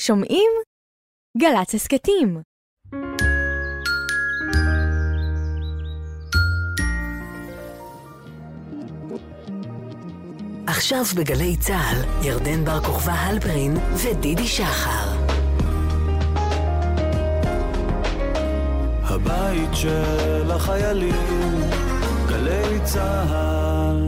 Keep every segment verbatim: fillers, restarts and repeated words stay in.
שומעים? גל"צ הסכתים. עכשיו בגלי צהל, ירדן בר כוכבא הלפרין ודידי שחר. הבית של החיילים, גלי צהל.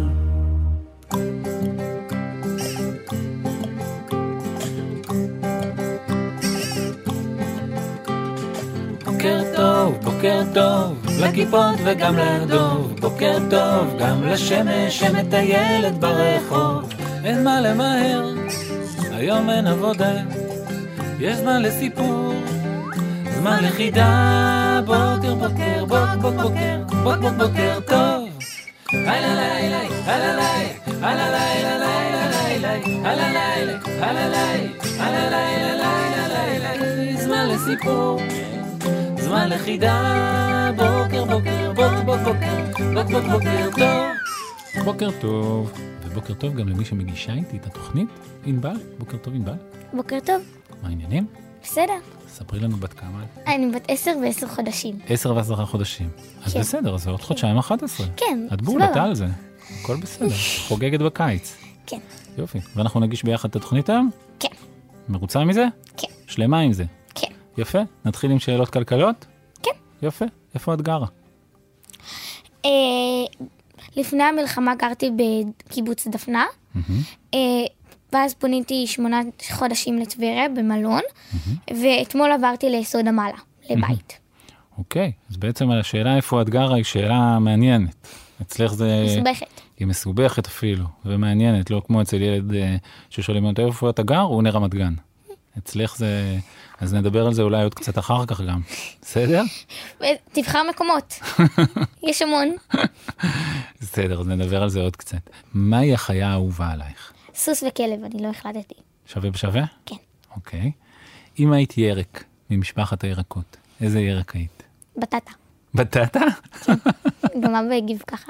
בוקר טוב, בוקר טוב, לכיפות וגם לדוב. בוקר טוב, גם לשמש שמטיילת ברחוב. אין מה למהר, היום אין עבודה, יש זמן לסיפור, זמן לחידה. בוקר בוקר, בוק בוק בוקר, בוק בוק בוקר טוב. הלא לילה, הלא לילה, הלא לילה, לילה לילה, הלא לילה, הלא לילה, הלא לילה, לילה לילה. זמן לסיפור, זמן לחידה. בוקר בוקר, בוק בוק בוקר, בוק בוק בוקר טוב. בוקר טוב, ובוקר טוב גם למי שמגישה איתי את התוכנית, ענבל. בוקר טוב ענבל. בוקר טוב. מה העניינים? בסדר. ספרי לנו בת כמה. אני בת עשר ועשר חודשים. עשר ועשרה חודשים. אז כן. בסדר, אז עוד חודשיים אחת עשרה. כן, את בול, סבבה. אתה על זה. הכל בסדר. חוגגת בקיץ. כן. יופי. ואנחנו נגיש ביחד את התוכנית היום? כן. מרוצה מזה? כן. שלמה עם זה? כן. יפה. נתחיל עם שאלות כלכליות? כן. יפה. איפה את גרה? אה, לפני המלחמה גרתי בקיבוץ דפנה, אה, ואז פוניתי שמונה חודשים לטבריה במלון, ואתמול עברתי ליסוד המעלה, לבית. אוקיי. אז בעצם השאלה איפה את גרה היא שאלה מעניינת. אצלך זה... מסובכת. היא מסובכת אפילו, ומעניינת, לא כמו אצל ילד אה, ששואלים אותו איפה אתה גר, הוא עונה רמת גן. אצלך זה... אז נדבר על זה אולי עוד קצת אחר כך גם. בסדר? תבחר מקומות. יש המון. בסדר, אז נדבר על זה עוד קצת. מהי החיה האהובה עלייך? סוס וכלב, אני לא החלטתי. שווה בשווה? כן. אוקיי. אם היית ירק ממשפחת הירקות, איזה ירק היית? בטטה. בטטה? גם אבא הגיב ככה.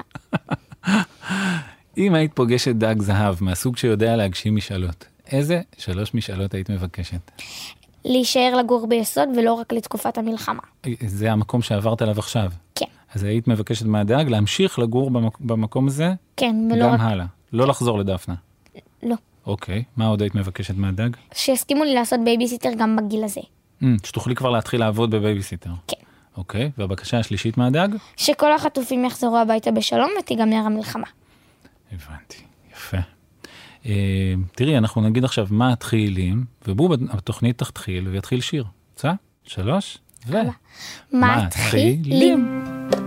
אם היית פוגשת דג זהב מהסוג שיודע להגשים משאלות, איזה שלוש משאלות היית מבקשת? להישאר לגור ביסוד ולא רק לתקופת המלחמה. זה המקום שעברת עליו עכשיו? כן. אז היית מבקשת מהדג להמשיך לגור במק... במקום הזה? כן, ולא גם רק... הלאה. לא לחזור לדפנה? לא. אוקיי. מה עוד היית מבקשת מהדג? שיסכימו לי לעשות בייביסיטר גם בגיל הזה. Mm, שתוכלי כבר להתחיל לעבוד בבייביסיטר. כן. אוקיי. והבקשה השלישית מהדג? שכל החטופים יחזרו הביתה בשלום ותיגמר המלחמה. הבנתי. יפה. אה, תראי, אנחנו נגיד עכשיו מה התחילים, ובואו בתוכנית תתחיל ויתחיל שיר. צא? שלוש? ו... מתחילים.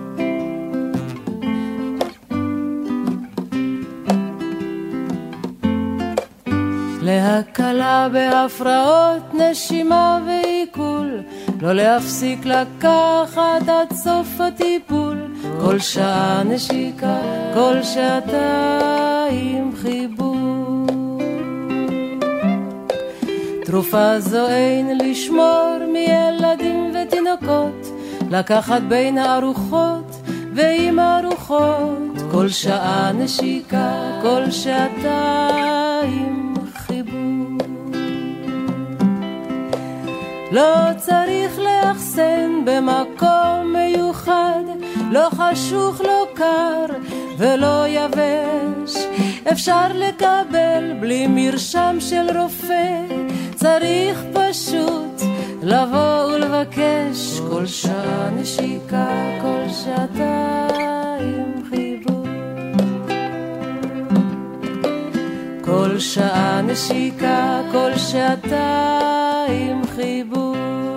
להקלה בהפרעות נשימה ועיכול, לא להפסיק לקחת עד סוף הטיפול, כל שעה נשיקה, כל שעתיים חיבור. תרופה זו אין לשמור מילדים ותינוקות, לקחת בין הארוחות ועם הארוחות, כל שעה נשיקה, כל שעתיים חיבור. לא צריך לאחסן במקום מיוחד, לא חשוך, לא קר ולא יבש, אפשר לקבל בלי מרשם של רופא, צריך פשוט לבוא ולבקש, כל שעה נשיקה, כל שעתיים חיבור. כל שעה נשיקה, כל שעתיים חיבור.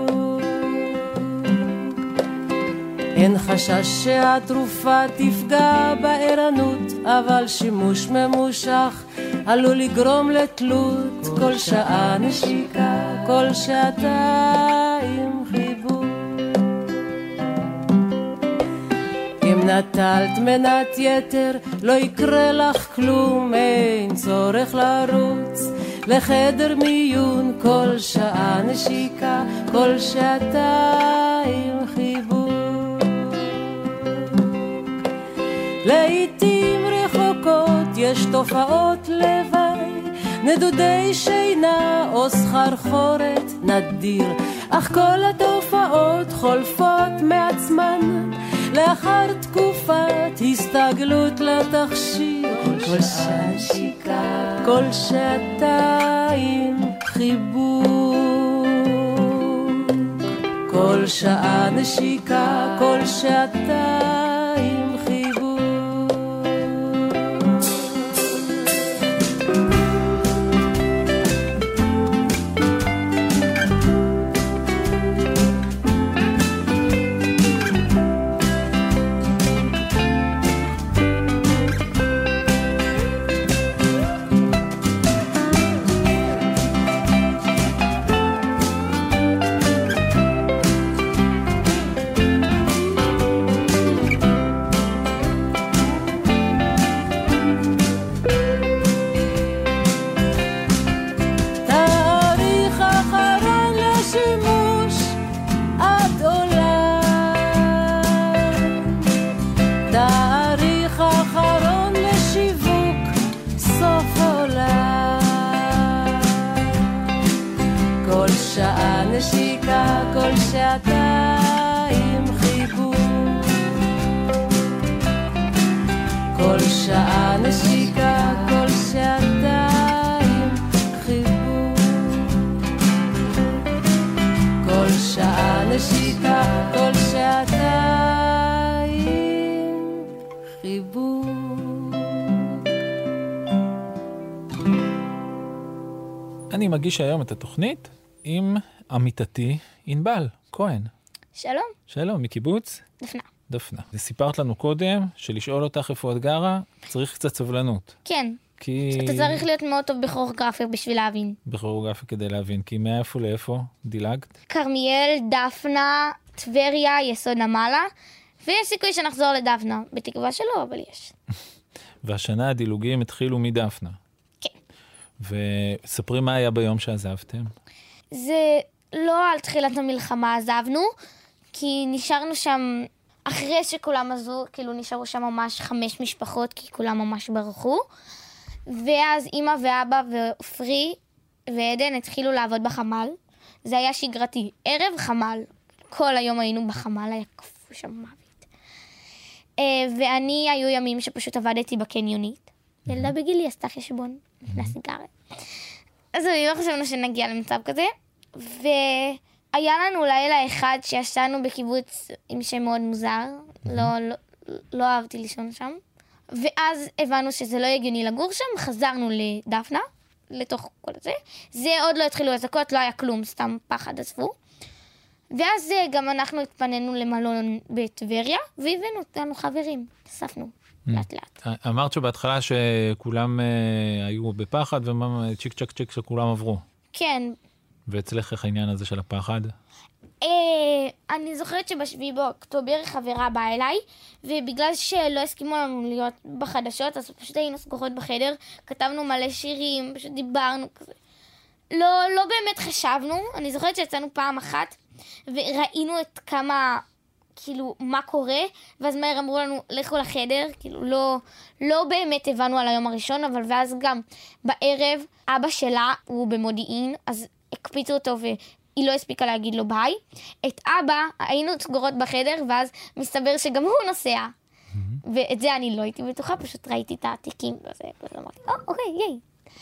אין חשש שהתרופה תפגע בערנות, אבל שימוש ממושך עלול לגרום לתלות, כל שעה נשיקה, כל שעתיים חיבור. אם נטלת מנת יתר לא יקרה לך כלום, אין צורך לרוץ לחדר מיון, כל שעה נשיקה, כל שעתיים חיבור. לעתים רחוקות יש תופעות לוואי, נדודי שינה או סחרחורת נדיר, אך כל התופעות חולפות מעצמן לאחר תקופת הסתגלות לתכשיר. כל שעה שיקה, כל שעתיים חיבוק, כל שעה נשיקה, כל שעתיים חיבוק. נשיקה, כל שעתיים חיבוק, כל שעה נשיקה, כל שעתיים חיבוק, כל שעה נשיקה, כל שעתיים חיבוק. אני מגיש היום את התוכנית עם עמיתתי ענבל כהן. שלום. שלום, מקיבוץ? דפנה. דפנה. סיפרת לנו קודם שלשאול אותך איפה את גרה צריך קצת סבלנות. כן. כי... שאתה צריך להיות מאוד טוב בכוריאוגרפיה בשביל להבין. בכוריאוגרפיה כדי להבין. כי מאיפה לאיפה דילגת? כרמיאל, דפנה, טבריה, יסוד נמלה, ויש סיכוי שנחזור לדפנה. בתקווה שלא, אבל יש. והשנה הדילוגים התחילו מדפנה. כן. וספרי מה היה ביום שעזבתם? זה לא על תחילת המלחמה עזבנו, כי נשארנו שם, אחרי שכולם עזו, כאילו נשארו שם ממש חמש משפחות, כי כולם ממש ברחו. ואז אמא ואבא ופרי ועדן התחילו לעבוד בחמל. זה היה שגרתי, ערב חמל. כל היום היינו בחמל, היה קפוא שם מוות. ואני, היו ימים שפשוט עבדתי בקניונית. ילדה בגילי עשתה חשבון, לפני סיגריה. אז אני לא חשבנו שנגיע למצב כזה. והיה לנו לילה אחד שישנו בקיבוץ עם שם מאוד מוזר. לא, לא, לא אהבתי לישון שם. ואז הבנו שזה לא הגיוני לגור שם, חזרנו לדפנה, לתוך כל זה. זה עוד לא התחילו לזכות, לא היה כלום, סתם פחד עזבו. ואז גם אנחנו התפנינו למלון בטבריה, והבאנו אותנו חברים, אספנו לאט לאט. אמרת שבהתחלה שכולם היו בפחד, וצ'יק צ'ק צ'יק שכולם עברו. כן. ואצלך איך העניין הזה של הפחד? אני זוכרת שבשביעי באוקטובר חברה באה אליי, ובגלל שלא הסכימו לנו להיות בחדשות, אז פשוט היינו סגורות בחדר, כתבנו מלא שירים, פשוט דיברנו כזה. לא, לא באמת חשבנו, אני זוכרת שיצאנו פעם אחת, וראינו את כמה, כאילו, מה קורה, ואז מהר אמרו לנו, לכו לחדר, כאילו, לא, לא באמת הבנו על היום הראשון, אבל ואז גם בערב, אבא שלה הוא במודיעין, אז הקפיצו אותו והיא לא הספיקה להגיד לו ביי. את אבא היינו סגורות בחדר, ואז מסתבר שגם הוא נוסע. ואת זה אני לא הייתי בטוחה, פשוט ראיתי את העתיקים, ואז אמרתי, או, אוקיי, ייי.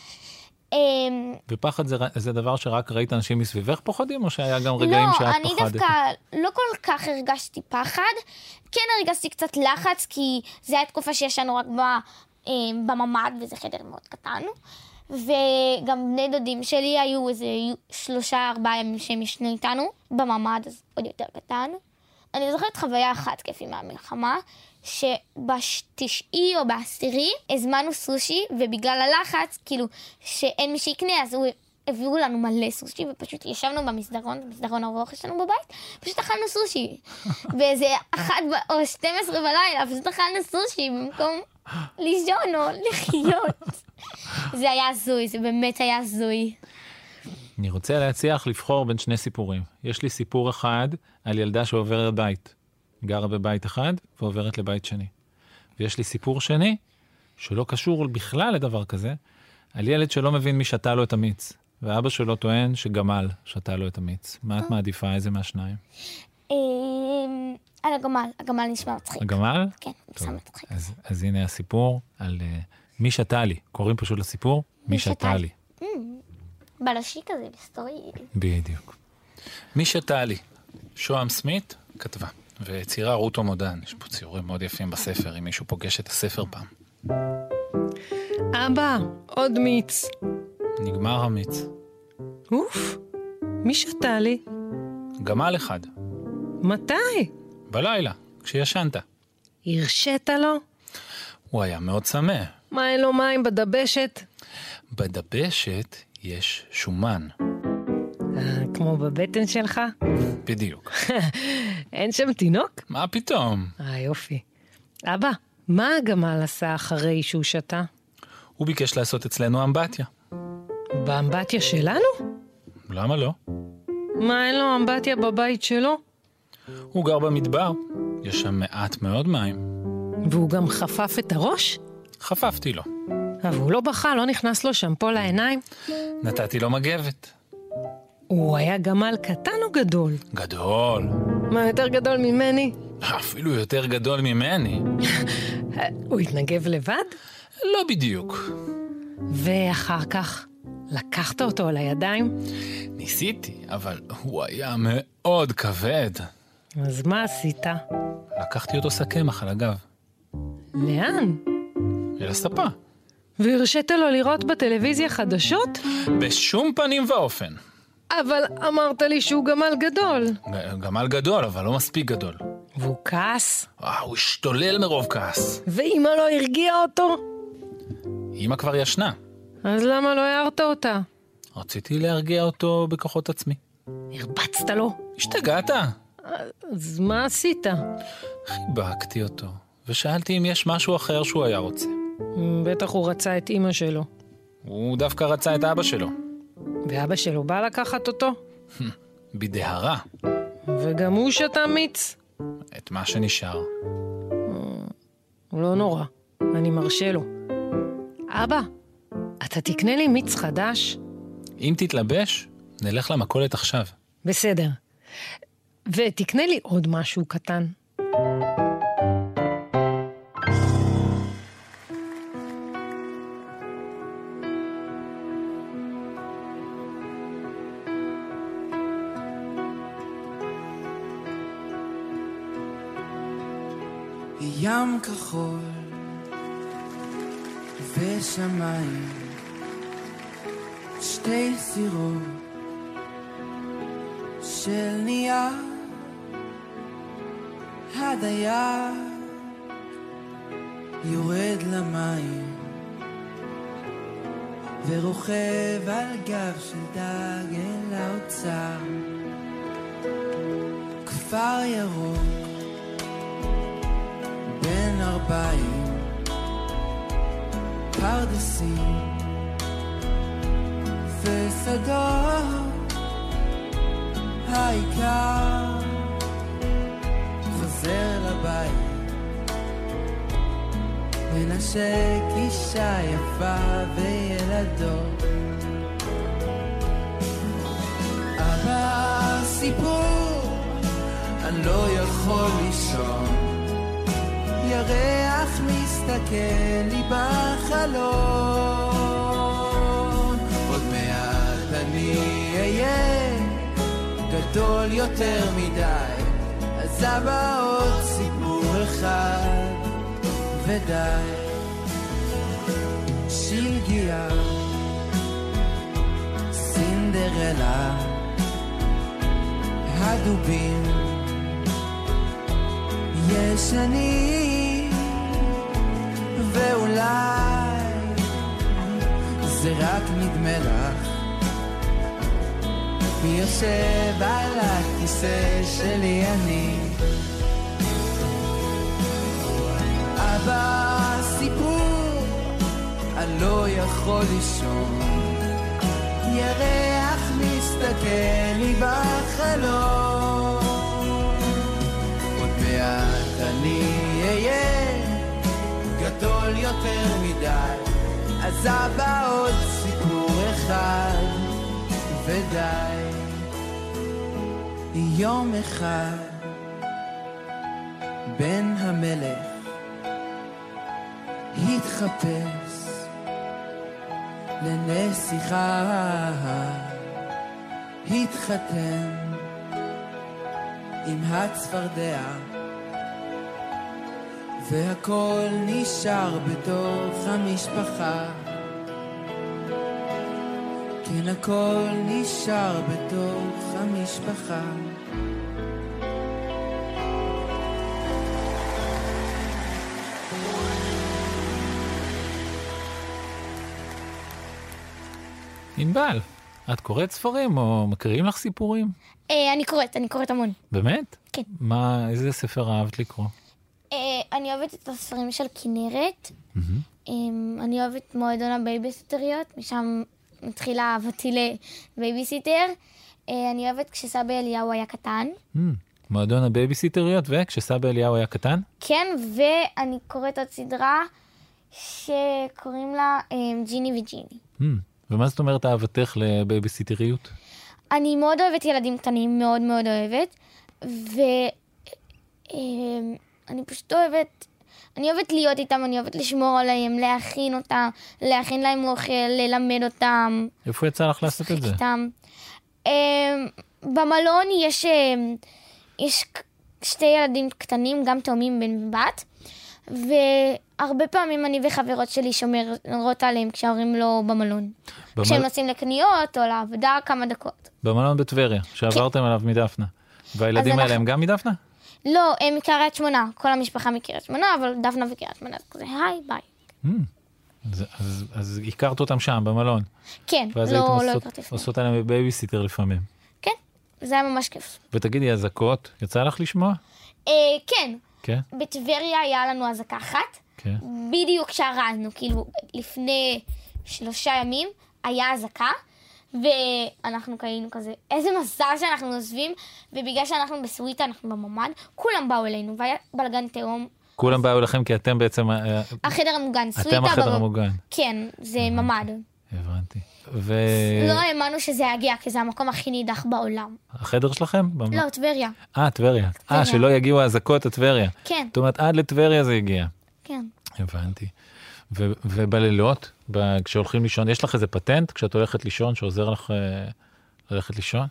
ופחד זה, זה דבר שרק ראית אנשים מסביבך פוחדים, או שהיה גם רגעים לא, שאת פחדת? לא, אני דווקא לא כל כך הרגשתי פחד. כן הרגשתי קצת לחץ, כי זה היה תקופה שישנו רק בממד, וזה חדר מאוד קטן. וגם בני דודים שלי היו איזה שלושה, ארבעה ימים שהם ישנו איתנו בממד, אז עוד יותר קטן. אני זוכרת חוויה אחת כיפי מהמלחמה, שבתשעי או בעשירי הזמנו סושי, ובגלל הלחץ, כאילו, שאין מי שיקנה, אז הוא הביאו לנו מלא סושי, ופשוט ישבנו במסדרון, במסדרון ארוך שלנו בבית, פשוט אכלנו סושי. ואיזה אחת או שתים עשרה בלילה, פשוט אכלנו סושי במקום לישון או לחיות. זה היה זוי, זה באמת היה זוי. אני רוצה להציע לך לבחור בין שני סיפורים. יש לי סיפור אחד על ילדה שעוברת בית. גרה בבית אחד ועוברת לבית שני. ויש לי סיפור שני, שלא קשור בכלל לדבר כזה, על ילד שלא מבין מי שתה לו את המיץ, ואבא שלו טוען שגמל שתה לו את המיץ. מה את מעדיפה? איזה מהשניים? על הגמל, הגמל נשמע מצחיק. הגמל? כן, נשמע מצחיק. אז, אז הנה הסיפור על uh, מי שתה לי. קוראים פשוט לסיפור, מי שתה לי. בלשי כזה, בסטורי. בדיוק. מי שתה לי. שוהם סמית כתבה. וצירה רוטו מודן. יש פה ציורים מאוד יפים בספר, אם מישהו פוגש את הספר פעם. אבא, עוד מיץ. נגמר המיץ. אוף, מי שתה לי? גמל אחד. מתי? בלילה, כשישנת. הרשית לו? הוא היה מאוד צמא. מה אין לו מים בדבשת? בדבשת יש שומן. אה, כמו בבטן שלך? בדיוק. אין שם תינוק? מה פתאום? אה, יופי. אבא, מה הגמל עשה אחרי שהוא שתה? הוא ביקש לעשות אצלנו אמבטיה. באמבטיה שלנו? למה לא? מה, אין לו אמבטיה בבית שלו? הוא גר במדבר. יש שם מעט מאוד מים. והוא גם חפף את הראש? חפפתי לו. אבל הוא לא בכה, לא נכנס לו שמפו לעיניים? נתתי לו מגבת. הוא היה גמל קטן או גדול? גדול. מה, יותר גדול ממני? אפילו יותר גדול ממני. הוא התנגב לבד? לא בדיוק. ואחר כך לקחת אותו על הידיים? ניסיתי, אבל הוא היה מאוד כבד. אז מה עשית? לקחתי אותו סכמח על הגב. לאן? אל הספה. והרשית לו לראות בטלוויזיה חדשות? בשום פנים ואופן. אבל אמרת לי שהוא גמל גדול. ג- גמל גדול, אבל לא מספיק גדול. והוא כעס? וואו, הוא השתולל מרוב כעס. ואמא לא הרגיעה אותו? אמא כבר ישנה. אז למה לא הערת אותה? רציתי להרגיע אותו בכוחות עצמי. הרבצת לו? השתגעת? אז מה עשית? חיבקתי אותו, ושאלתי אם יש משהו אחר שהוא היה רוצה. בטח הוא רצה את אמא שלו. הוא דווקא רצה את אבא שלו. ואבא שלו בא לקחת אותו? בדהרה. וגם הוא שתה מיץ? את מה שנשאר. לא נורא, אני מרשה לו. אבא, אתה תקנה לי מיץ חדש? אם תתלבש, נלך למכולת עכשיו. בסדר. ותקנה לי עוד משהו קטן. ים כחול ושמיים, שתי סירות של נייר, הדייר יורד למים ורוכב על גב של דג אל האוצר. כפר ירוק בין ארבעים, פרדסים ושדות, העיקר חוזר לבית, מנשק אישה יפה וילדות. אבל סיפור אני לא יכול לישון, ירח מסתכל לי בחלון, עוד מעט אני אהיה גדול יותר מדי, אז אבא עוד סיפור אחד ודי. שלגיה, סינדרלה, הדובים ישנים, ואולי זה רק נדמה לך, מי יושב על הכיסא שלי אני. אבל סיפור אני לא יכול לישון, ירח מסתכל לי בחלום, עוד מעט אני אהיה גדול יותר מדי, אז אבא עוד סיפור אחד ודי. יום אחד בן המלך התחפש לנסיכה, התחתן עם הצפרדע, והכל נשאר בתוך המשפחה. כן, הכל נשאר בתוך המשפחה. ענבל, את קוראת ספרים או מקריאים לך סיפורים? אה, אני קוראת, אני קוראת המון. באמת? כן. מה, איזה ספר אהבת לקרוא? אה, אני אוהבת את הספרים של כנרת. אה, אני אוהבת מועדון הבייביסיטריות, משם מתחילה אהבתי לבייביסיטר. אה, אני אוהבת כשסבא אליהו היה קטן. מועדון הבייביסיטריות, וכשסבא אליהו היה קטן? כן, ואני קוראת עוד סדרה שקוראים לה אה, ג'יני וג'יני. ומה זאת אומרת אהבתך לבייביסיטריות? אני מאוד אוהבת ילדים קטנים, מאוד מאוד אוהבת, ואני פשוט אוהבת, אני אוהבת להיות איתם, אני אוהבת לשמור עליהם, להכין אותם, להכין להם אוכל, ללמד אותם. איפה יצא לך לעשות את זה? איתם. במלון יש, יש שתי ילדים קטנים, גם תאומים בן ובת, והרבה פעמים אני וחברות שלי שומרות עליהם כשההורים לא במלון. במל... כשהם נוסעים לקניות או לעבודה כמה דקות. במלון בטבריה, שעברתם כן. עליו מדפנה. והילדים האלה אנחנו... הם גם מדפנה? לא, הם מקריית שמונה. כל המשפחה מקריית שמונה, אבל דפנה וקריית שמונה. זה כזה, היי, ביי. Mm. אז, אז, אז הכרת אותם שם, במלון? כן, ואז לא, הייתם לא עושות, הכרתי. עושות עליהם בייביסיטר לפעמים? כן, זה היה ממש כיף. ותגידי, הזקות, יצא לך לשמוע? אה, כן. כן? בטבריה היה לנו הזקה אחת. כן. בדיוק כשהרזנו, כאילו, לפני שלושה ימים היה הזקה, ואנחנו קיינו כזה, איזה מזל שאנחנו עוזבים, ובגלל שאנחנו בסוויטה, אנחנו בממד, כולם באו אלינו, והיה בלגן תאום. כולם באו אליכם כי אתם בעצם... החדר המוגן, סוויטה. אתם החדר בב... המוגן. כן, זה ממד. הבנתי. ו... לא האמנו שזה יגיע, כי זה המקום הכי נידח בעולם. החדר שלכם? לא, טבריה. אה, טבריה. אה, שלא יגיעו ההזקות לטבריה. כן. זאת אומרת, עד לטבריה זה הגיע. כן. הבנתי. ו- ובלילות, כשהולכים לישון, יש לך איזה פטנט כשאת הולכת לישון, שעוזר לך uh, ללכת לישון?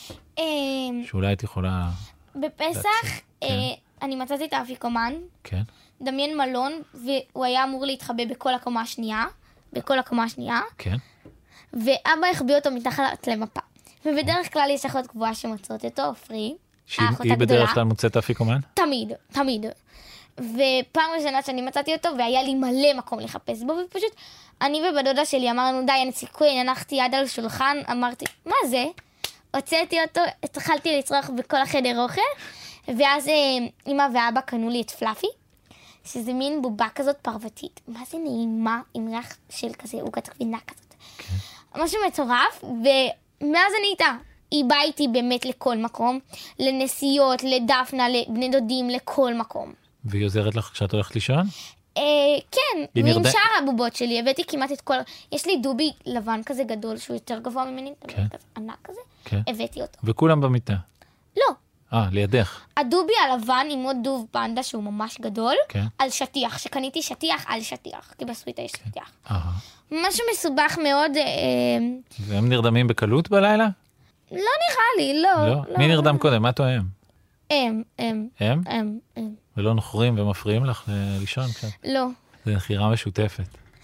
שאולי את יכולה... בפסח, uh, כן. אני מצאתי את האפיקומן. כן. דמיין מלון, והוא היה אמור להתחבא בכל הקומה השנייה. בכל הקומה השנייה. כן. ואבא החביא אותו מתחת למפה. ובדרך כלל יש אחות קבועה שמוצאות אותו, פרי. שהיא בדרך כלל מוצאת האפיקומן? תמיד, תמיד. ופעם ראשונה שאני מצאתי אותו, והיה לי מלא מקום לחפש בו, ופשוט אני ובדודה שלי אמרנו, די, אין סיכוי, הנחתי יד על שולחן, אמרתי, מה זה? הוצאתי אותו, התחלתי לצרוך בכל החדר אוכל, ואז אמא ואבא קנו לי את פלאפי, שזה מין בובה כזאת פרוותית, מה זה נעימה, עם ריח של כזה עוגת גבינה כזאת. Okay. משהו מטורף, ומאז אני איתה. היא באה איתי באמת לכל מקום, לנסיעות, לדפנה, לבני דודים, לכל מקום. והיא עוזרת לך כשאת הולכת לישון? אה, כן, ועם שאר הבובות שלי, הבאתי כמעט את כל... יש לי דובי לבן כזה גדול, שהוא יותר גבוה ממני, כן. כזה ענק כזה, כן. הבאתי אותו. וכולם במיטה? לא. אה, לידך. הדובי הלבן עם עוד דוב פנדה, שהוא ממש גדול, כן. על שטיח, שקניתי שטיח על שטיח, כי בסוויטה יש כן. שטיח. אה. משהו מסובך מאוד. אה... והם נרדמים בקלות בלילה? לא נראה לי, לא. לא? לא מי לא. נרדם קודם? מה תואם? הם, הם. הם? הם, הם. ולא נוחרים ומפריעים לך לישון קצת? לא. זה נחירה משותפת.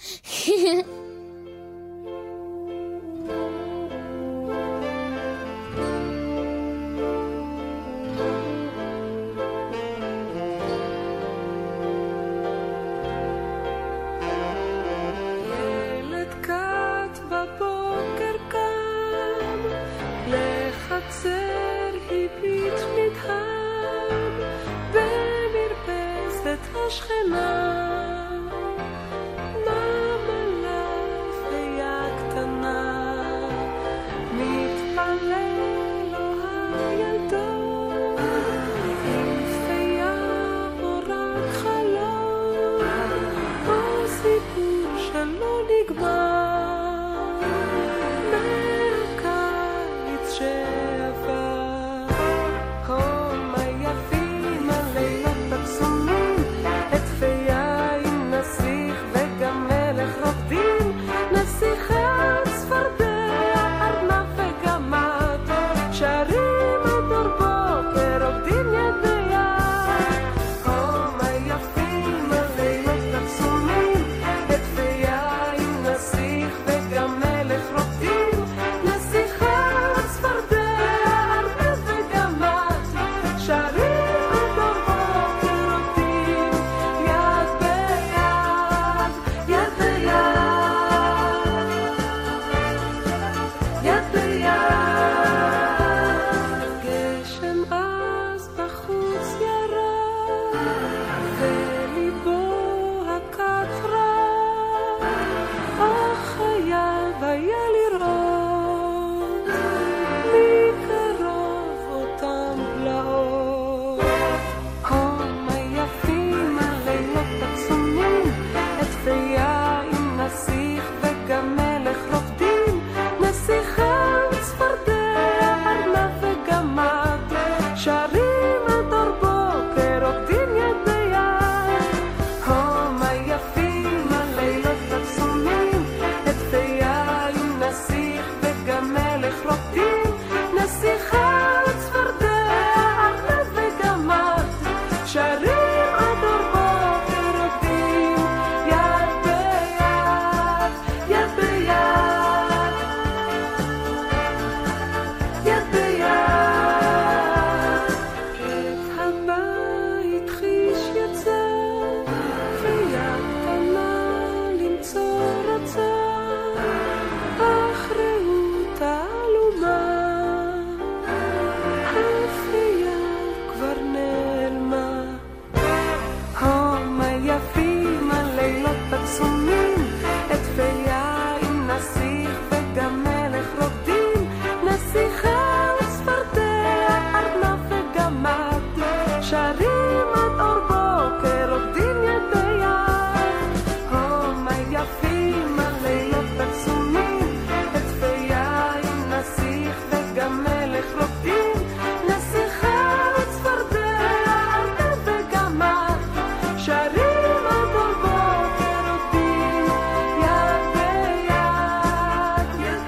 השכנה נמה לך היה קטנה מתפלל לו הילדון יפיה או רק חלום או סיפור שלא נגמר שעבר. הו, מה יפים הלילות עצומים, עטפי יין, נסיך וגם מלך רוקדים, נסיכה, צפרדע, ארנב וגמד, שרים עד אור בוקר, רוקדים יד ביד. הו, מה יפים הלילות עצומים, עטפי יין, נסיך וגם מלך רוקדים, נסיכה, צפרדע, ארנב וגמד, שרים עד אור בוקר, רוקדים יד ביד, יד ביד, יד ביד. גשם אז בחוץ ירד, וליבו הקטרה, אך חייב היה לראות מקרוב אותם פלאות. הו, מה יפים הלילות עצומים, עטפי יין, נסיך וגם מלך רוקדים, נסיכה, צפרדע, ארנב וגמד, שרים עד אור בוקר, רוקדים יד ביד. הו, מה יפים הלילות עצומים, עטפי יין, נסיך וגם מלך רוקדים, נסיכה, צפרדע, ארנב וגמד, שרים עד אור בוקר, רוקדים יד ביד, יד ביד, יד ביד. את הבית חיש יצא, ויד קטנה למצוא רצה, אך ראות תעלומה, הפייה כבר נעלמה. הו, מה יפים הלילות עצומים, עטפי יין, נסיך וגם מלך רוקדים, נסיכה, צפרדע, ארנב וגמד, שרים עד אור בוקר, רוקדים יד ביד. הו, מה יפים הלילות עצומים, עטפי יין, נסיך וגם מלך רוקדים, נסיכה, צפרדע, ארנב וגמד, שרים עד אור בוקר, רוקדים יד ביד, יד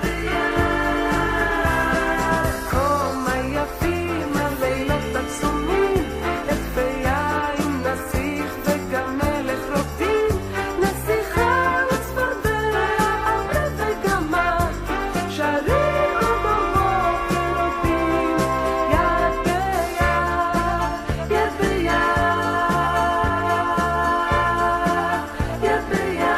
ביד. הו, מה יפים הלילות עצומים, עטפי יין, נסיך וגם מלך רוקדים, נסיכה, צפרדע, ארנב וגמד, שרים עד אור בוקר, רוקדים יד ביד, יד ביד, יד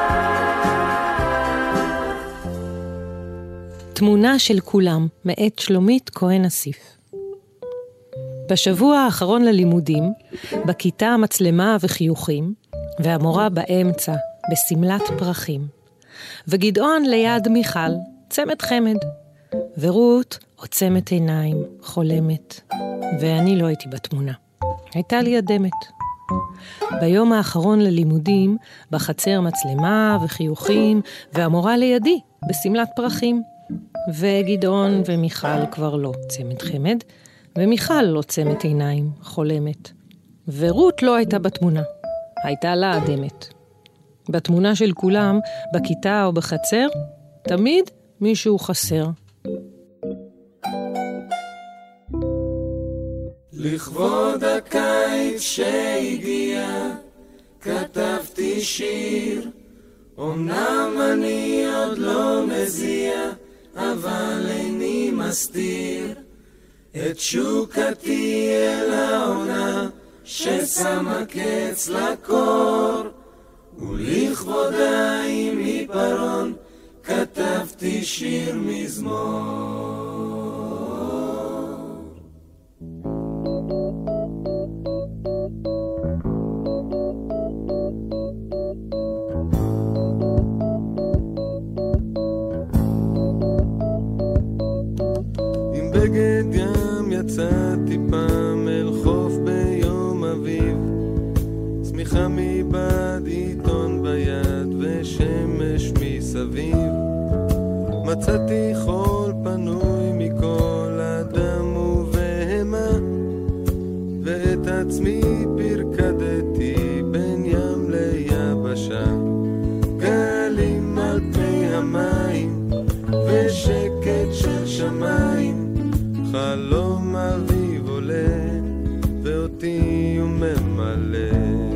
ביד. תמונה של כולם, מאת שלומית כהן אסיף. בשבוע האחרון ללימודים, בכיתה מצלמה וחיוכים, והמורה באמצע, בסמלת פרחים. וגדעון ליד מיכל, צמד חמד. ורות עוצמת עיניים, חולמת. ואני לא הייתי בתמונה. הייתה לי אדמת. ביום האחרון ללימודים, בחצר מצלמה וחיוכים, והמורה לידי, בסמלת פרחים. וגדעון ומיכל כבר לא צמד חמד, ומיכל לא צמת עיניים, חולמת. ורות לא הייתה בתמונה, הייתה לה אדמת. בתמונה של כולם, בכיתה או בחצר, תמיד מישהו חסר. לכבוד הקיץ שהגיע, כתבתי שיר, אמנם אני עוד לא מזיע, אבל איני מסתיר את שוקתי אל העונה ששמה קץ לקור, ולכבודה עם עיפרון כתבתי שיר מזמור. עם בגד ים יצאתי פעם אל חוף ביום אביב, צמיחה מבעד עיתון ביד ושמש מסביב, מצאתי חול פנוי מכל חלום אביב עולה ואותי הוא ממלא.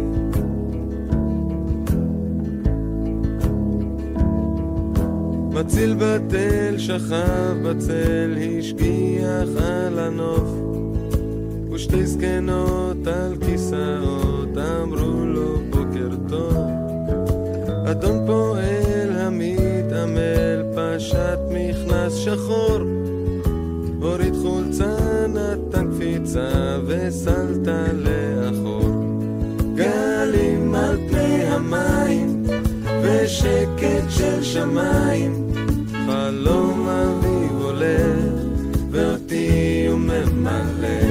מציל בתל שכב בצל, השגיח על הנוף, ושתי זקנות על כיסאות אמרו לו בוקר טוב. אדון פועל המתעמל פשט מכנס שחור, הוריד חולצה נתן קפיצה וסלת לאחור. גלים על פני המים ושקט של שמיים, חלום אביב עולה ואותי הוא ממלא.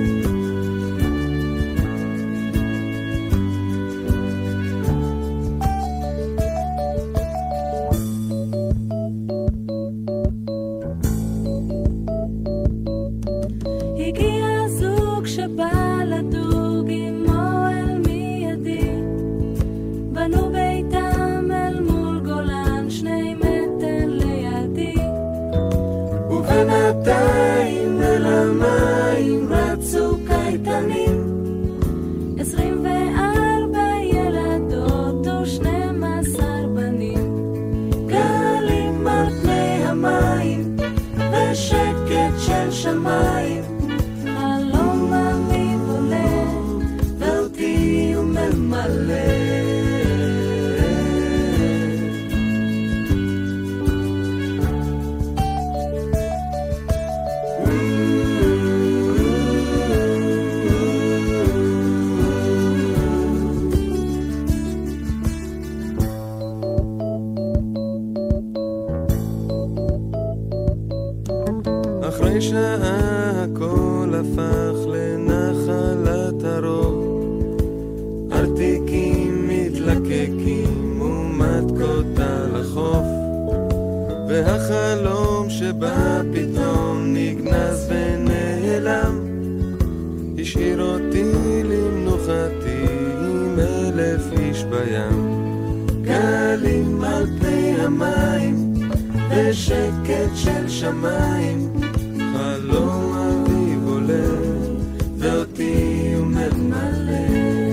בינתיים אל המים רצו קייטנים, עשרים וארבע ילדות ושנים עשר בנים. גלים על פני המים ושקט של שמיים, חלום אביב עולה ואותי הוא ממלא. אחרי שעה הכל הפך לנחלת הרוב, ארתיקים מתלקקים ומתקות על החוף, והחלום שבא פתאום נגנז ונעלם, השאיר אותי למנוחתי עם אלף איש בים. גלים על פני המים ושקט של שמיים, חלום אביב עולה ואותי הוא ממלא.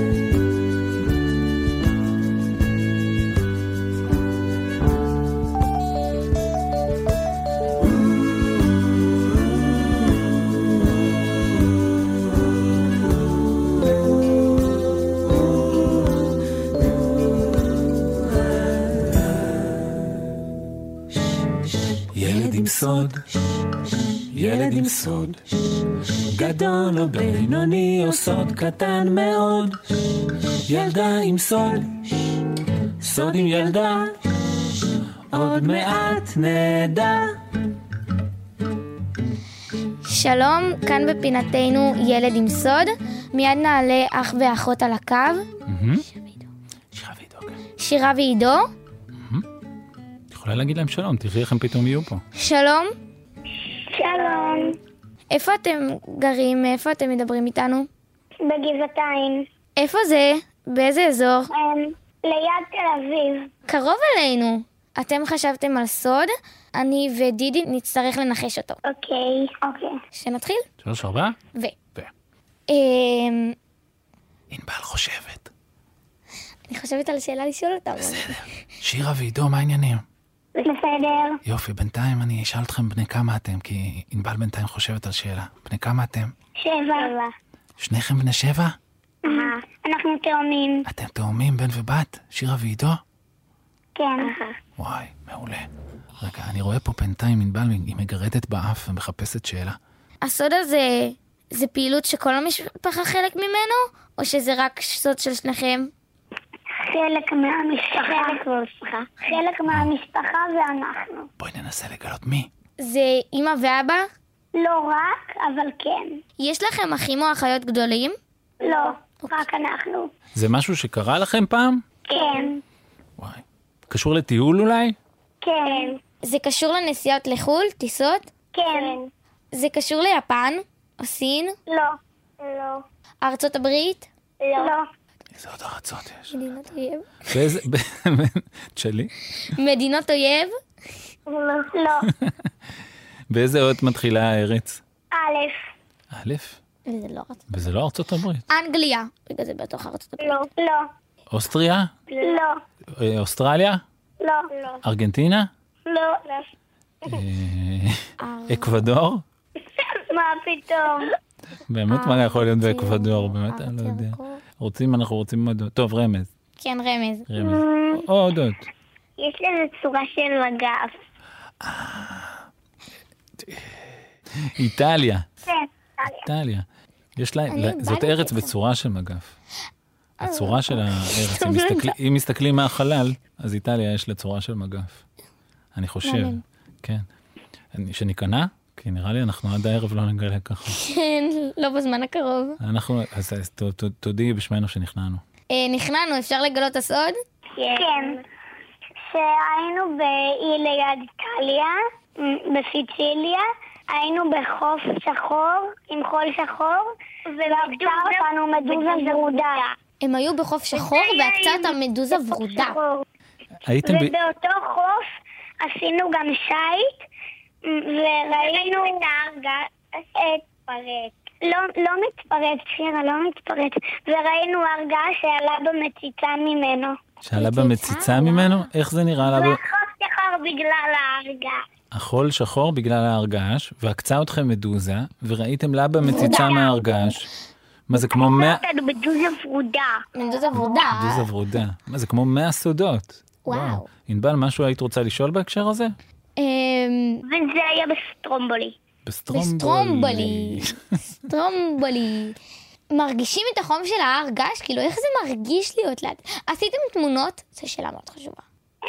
ילד עם סוד, ילד עם סוד, גדול או בינוני או סוד קטן מאוד. ילדה עם סוד, סוד עם ילדה, עוד מעט נדע. שלום, כאן בפינתנו ילד עם סוד. מיד נעלה אח ואחות על הקו. שירה ועידו. שירה ועידו. יכולה להגיד להם שלום, תראי איך הם פתאום יהיו פה. שלום. שלום. איפה אתם גרים? איפה אתם מדברים איתנו? בגבעתיים. איפה זה? באיזה אזור? ליד תל אביב. קרוב אלינו. אתם חשבתם על סוד, אני ודידי נצטרך לנחש אותו. אוקיי, אוקיי. שנתחיל? שלוש ארבע? ו. ו. אמ... ענבל חושבת. אני חושבת על שאלה לשאול אותה. בסדר. שירה ועידו, מה העניינים? בסדר. יופי, בינתיים אני אשאל אתכם בני כמה אתם, כי ענבל בינתיים חושבת על שאלה. בני כמה אתם? שבע. שניכם בני שבע? אנחנו תאומים. אתם תאומים בן ובת? שירה ועידו? כן. וואי, מעולה. רגע, אני רואה פה בינתיים ענבל, היא מגרדת באף ומחפשת שאלה. הסוד הזה, זה פעילות שכל המשפחה חלק ממנו? או שזה רק סוד של שניכם? חלק מהמשפחה. חלק מהמשפחה. חלק מהמשפחה ואנחנו. בואי ננסה לגלות מי. זה אמא ואבא? לא רק, אבל כן. יש לכם אחים או אחיות גדולים? לא, רק אנחנו. זה משהו שקרה לכם פעם? כן. וואי. קשור לטיול אולי? כן. זה קשור לנסיעות לחול, טיסות? כן. זה קשור ליפן? או סין? לא. לא. ארצות הברית? לא. איזה עוד ארצות יש? מדינות אויב? באיזה... תשאלי. מדינות אויב? לא. לא. באיזה אות מתחילה הארץ? א'. א'. א', וזה לא ארצות. וזה לא ארצות הברית. אנגליה. בגלל זה בתוך ארצות הברית. לא. לא. אוסטריה? לא. אה, אוסטרליה? לא. לא. ארגנטינה? לא. אה, אקוודור? מה פתאום? באמת מה יכול להיות באקוודור? באמת אני לא יודע. רוצים, אנחנו רוצים מדוע. טוב, רמז. כן, רמז. רמז. או הודות. יש לזה צורה של מגף. איטליה. כן. איטליה. יש לה, זאת ארץ בצורה של מגף. הצורה של הארץ. אם מסתכל, אם מסתכלים מהחלל, אז איטליה יש לה צורה של מגף. אני חושב. כן. שניכנע? כי נראה לי אנחנו עד הערב לא נגלה ככה. כן, לא בזמן הקרוב. אנחנו, אז תודיעי בשמנו שנכנענו. נכנענו, אפשר לגלות את הסוד? כן. שהיינו באי ליד איטליה, בסיציליה, היינו בחוף שחור, עם חול שחור, ועקצה אותנו מדוזה ורודה. הם היו בחוף שחור ועקצה אותם מדוזה ורודה. ובאותו חוף עשינו גם שייט, וראינו את ההרגה, מתפרץ. לא, לא מתפרץ, שירה, לא מתפרץ. וראינו הרגה שעלה במציצה ממנו. שעלה במציצה ממנו? איך זה נראה לה? והחול שחור בגלל ההרגה. החול שחור בגלל ההרגש, והקצה אתכם מדוזה, וראיתם לה במציצה מההרגש. מה זה כמו מאה... מדוזה ורודה. מדוזה ורודה. מדוזה ורודה. מה זה כמו מאה סודות. וואו. ענבל, משהו היית רוצה לשאול בהקשר הזה? וזה היה בסטרומבולי. בסטרומבולי. סטרומבולי. מרגישים את החום של ההר געש? כאילו, איך זה מרגיש להיות ליד? עשיתם תמונות? זו שאלה מאוד חשובה.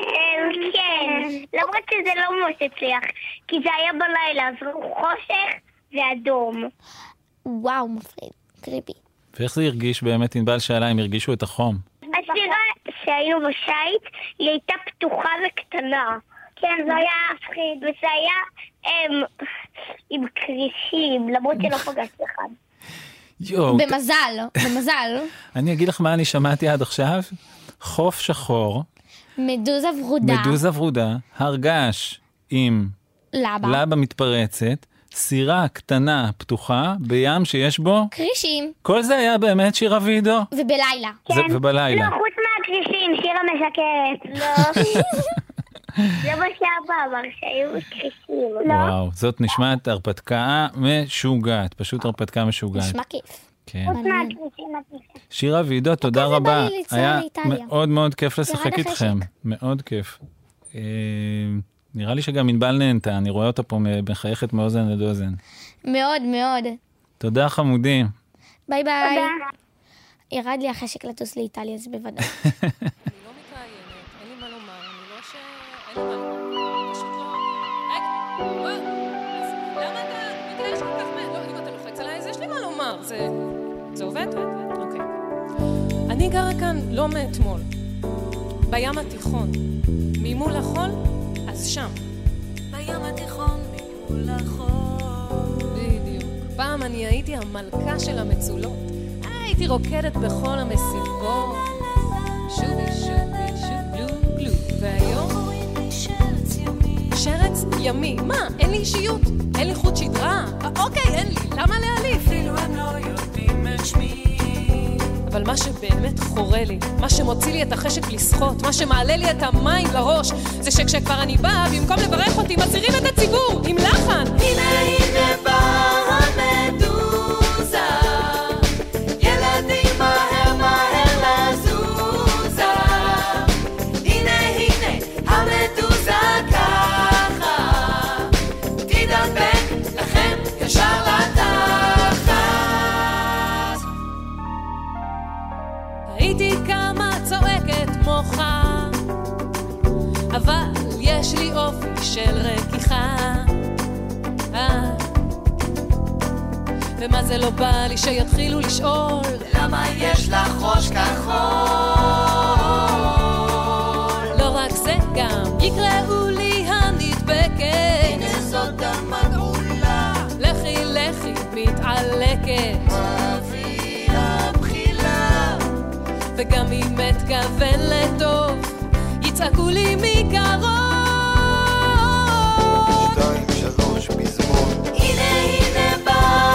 כן, למרות שזה לא ממש הצליח, כי זה היה בלילה, אז חושך ואדום. וואו, מפחיד, קריפי. ואיך זה הרגיש באמת, ענבל שאלה, אם הרגישו את החום? הסירה שהיינו בשייט, היא הייתה פתוחה וקטנה. כן, זה היה מפחיד, וזה היה הם, עם קרישים, למרות שלא פגשתי אחד. יו, במזל, במזל. אני אגיד לך מה אני שמעתי עד עכשיו. חוף שחור. מדוזה ורודה. מדוזה ורודה, הרגש עם לבה. לבה מתפרצת, סירה קטנה פתוחה בים שיש בו קרישים. כל זה היה באמת שירה וידאו. ובלילה. כן. זה, ובלילה. לא, חוץ מהקרישים, שירה משקרת. לא. זה מה שאבא אמר, שהיו קרישים. לא. וואו, זאת נשמעת הרפתקה משוגעת, פשוט הרפתקה משוגעת. נשמע כיף. כן. חוץ מהקרישים. שירה וידו, תודה רבה. היה מאוד מאוד כיף לשחק איתכם. מאוד כיף. נראה לי שגם ענבל נהנתה, אני רואה אותה פה מחייכת מאוזן עד אוזן. מאוד מאוד. תודה חמודים. ביי ביי. ירד לי החשק לטוס לאיטליה, אז בוודאי. אני לא מתראיינת, אין לי מה לומר, אני לא ש... אין לי מה לומר, פשוט לא... רגע, וואו, אז למה אתה מתראייש כל כך מעט? לא, אם אתה לוחץ עליי, אז יש לי מה לומר, זה... זה עובד? אוקיי. אני גרה כאן לא מאתמול, בים התיכון, ממול החול, אז שם. בים התיכון, ממול החול. בדיוק. פעם אני הייתי המלכה של המצולות. הייתי רוקדת בכל המסיבות. שובי שובי שובלו בלו. והיום? שרץ ימי. שרץ ימי. מה? אין לי אישיות? אין לי חוט שדרה? אוקיי, אין לי. למה להעליף? אפילו הם לא יודעים את שמי. אבל מה שבאמת חורה לי, מה שמוציא לי את החשק לשחות, מה שמעלה לי את המים לראש, זה שכשכבר אני באה, במקום לברך אותי, מזהירים את הציבור עם לחן. הנה הנה באה המדוזה, ילדים מהר מהר לזוזה. הנה הנה המדוזה ככה, תדבק לכם ישר לתחת. הייתי כמה צועקת מוחה, אבל יש לי אופי של רקיחה. ומה זה לא בא לי שיתחילו לשאול, למה יש לך ראש כחול? לא רק זה, גם יקראו לי הנדבקת. הנה זאת המגעולה, לכי לכי מתעלקת. אבי הבחילה, וגם אם מתכוון לטוב, יצעקו לי מקרוב. שתיים שלוש מזמון, הנה הנה בא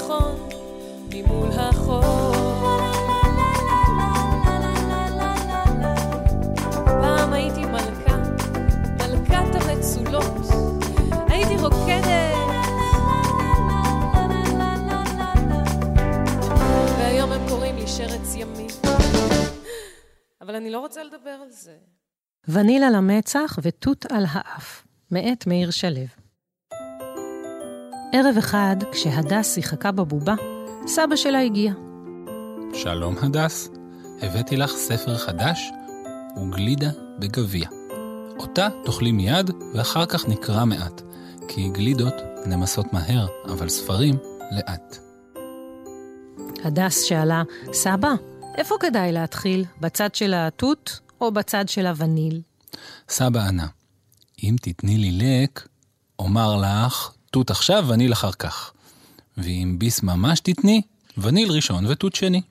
הניצחון ממול החור. פעם הייתי מלכה, מלכת המצולות, הייתי רוקדת, והיום הם קוראים לי שרץ ימי, אבל אני לא רוצה לדבר על זה. ונילה למצח ותות על האף, מאת מאיר שלו. ערב אחד, כשהדס שיחקה בבובה, סבא שלה הגיע. שלום הדס, הבאתי לך ספר חדש וגלידה בגביע. אותה תאכלי מיד ואחר כך נקרא מעט, כי גלידות נמסות מהר, אבל ספרים לאט. הדס שאלה, סבא, איפה כדאי להתחיל? בצד של התות או בצד של הווניל? סבא ענה, אם תתני לי לק, אומר לך תות עכשיו וניל אחר כך. ואם ביס ממש תתני, וניל ראשון ותות שני.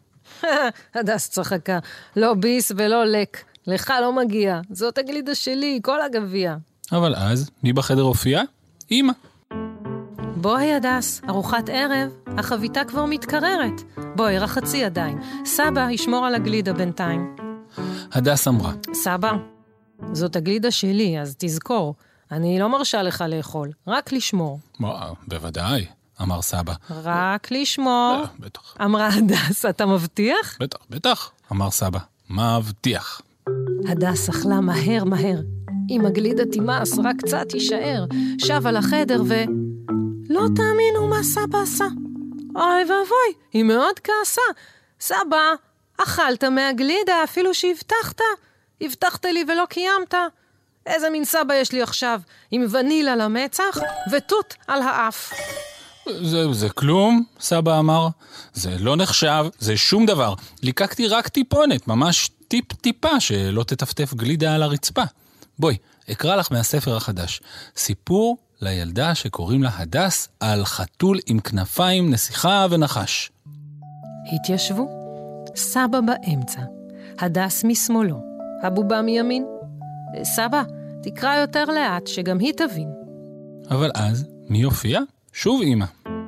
הדס צחקה, לא ביס ולא לק, לך לא מגיע, זאת הגלידה שלי, כל הגביע. אבל אז, מי בחדר הופיע? אמא. בואי הדס, ארוחת ערב, החביתה כבר מתקררת. בואי, רחצי ידיים, סבא ישמור על הגלידה בינתיים. הדס אמרה, סבא, זאת הגלידה שלי, אז תזכור, אני לא מרשה לך לאכול, רק לשמור. מה, בוודאי, אמר סבא. רק לשמור. בטח. אמרה הדס, אתה מבטיח? בטח, בטח, אמר סבא. מבטיח. הדס אכלה מהר מהר. אם הגלידה תימס, רק קצת יישאר. שב על החדר ו... לא תאמינו מה סבא עשה. אוי ואבוי, היא מאוד כעסה. סבא, אכלת מהגלידה אפילו שהבטחת. הבטחת לי ולא קיימת. איזה מין סבא יש לי עכשיו, עם ונילה למצח ותות על האף. זה, זה כלום, סבא אמר. זה לא נחשב, זה שום דבר. ליקקתי רק טיפונת, ממש טיפ-טיפה, שלא תטפטף גלידה על הרצפה. בואי, אקרא לך מהספר החדש. סיפור לילדה שקוראים לה הדס על חתול עם כנפיים, נסיכה ונחש. התיישבו. סבא באמצע, הדס משמאלו, הבובה מימין. סבא, תקרא יותר לאט, שגם היא תבין. אבל אז, מי הופיע? שוב אמא.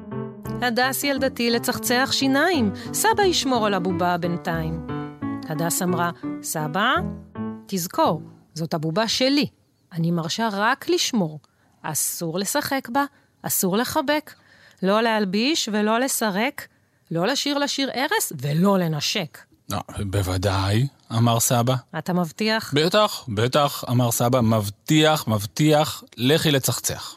הדס ילדתי לצחצח שיניים, סבא ישמור על הבובה בינתיים. הדס אמרה, סבא, תזכור, זאת הבובה שלי. אני מרשה רק לשמור. אסור לשחק בה, אסור לחבק. לא להלביש ולא לסרק. לא לשיר לשיר ערס ולא לנשק. לא, בוודאי, אמר סבא. אתה מבטיח? בטח, בטח, אמר סבא, מבטיח, מבטיח, לכי לצחצח.